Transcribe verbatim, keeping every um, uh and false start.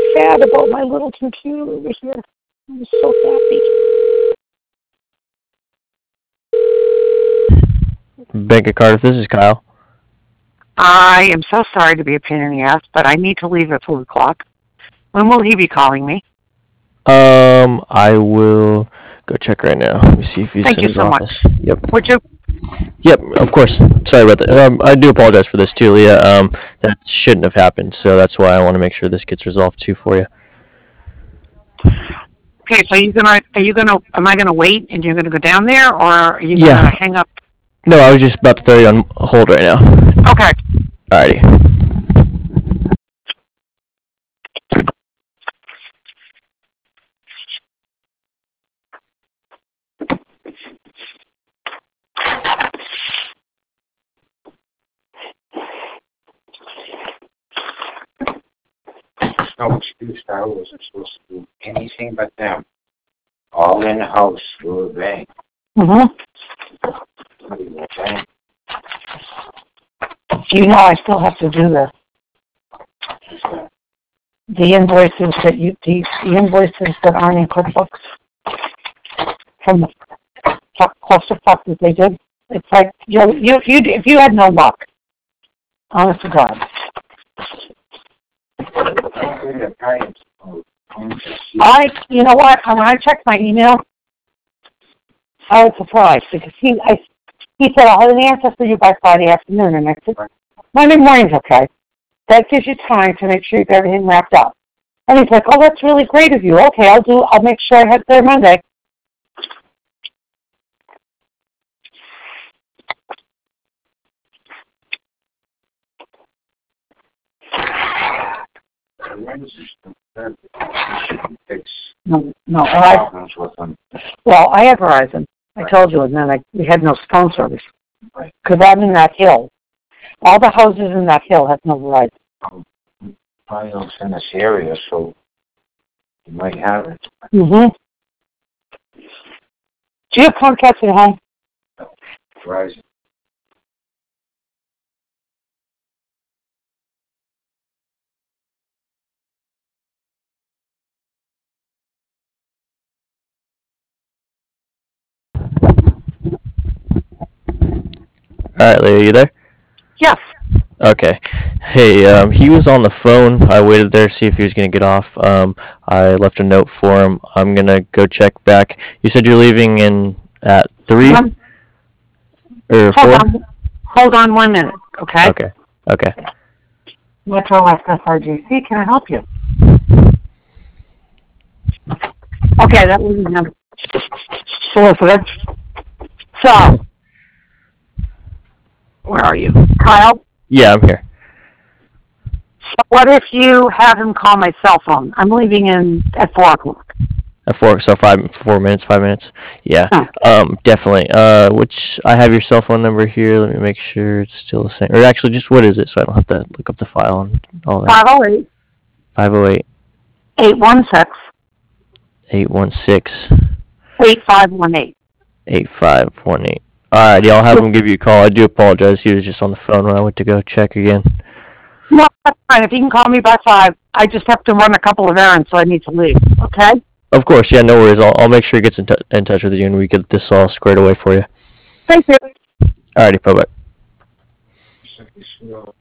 sad about my little computer over here. I'm so happy. Bank of Cardiff, this is Kyle. I am so sorry to be a pain in the ass, but I need to leave at four o'clock. When will he be calling me? Um, I will go check right now. Let me see if he's Thank in you his so office. much. Yep. Would you? Yep, of course. Sorry about that. Um, I do apologize for this too, Leah. Um, that shouldn't have happened, so that's why I want to make sure this gets resolved too for you. Okay, so you gonna are you gonna am I gonna wait and you're gonna go down there, or are you Yeah. gonna hang up? No, I was just about to throw you on hold right now. Okay. Alrighty. No excuse, I wasn't supposed to do anything but them. All in the house through a bank. Mhm. Okay. You know I still have to do the the invoices that you the, the invoices that aren't in QuickBooks from the clusterfuck that they did. It's like you know, you if you if you had no luck, honest to God. I, you know what? When I checked my email, I was surprised because he, I, he said I'll have an answer for you by Friday afternoon, and I said Monday morning's okay. That gives you time to make sure you have everything wrapped up. And he's like, "Oh, that's really great of you. Okay, I'll do. I'll make sure I have it there Monday." No, no. I, well, I have Verizon. I told you, and then I, we had no phone service because I'm in that hill. All the houses in that hill have no Verizon. Probably don't in this area, so you might have it. Mm-hmm. Do you have Comcast at home? Verizon. Alright, Leah, you there? Yes. Okay. Hey, um, he was on the phone. I waited there to see if he was going to get off. Um, I left a note for him. I'm going to go check back. You said you're leaving in at three? Um, or hold four? on. Hold on one minute, okay? Okay. Okay. Metro West S R G C, can I help you? Okay, that was the number. Solicitor. So, where are you? Kyle? Yeah, I'm here. So what if you have him call my cell phone? I'm leaving in at four o'clock. At four, so five, four minutes, five minutes. Yeah, Huh. um, definitely. Uh, which I have your cell phone number here. Let me make sure it's still the same. Or actually, just what is it, so I don't have to look up the file and all that. five oh eight. Five oh eight. eight one six. Eight one six. eight five one eight. Eight five one eight. All right, I'll have him give you a call. I do apologize. He was just on the phone when I went to go check again. No, that's fine. If you can call me by five, I just have to run a couple of errands, so I need to leave. Okay? Of course, yeah, no worries. I'll, I'll make sure he gets in, t- in touch with you and we get this all squared away for you. Thank you. Alrighty, bye-bye.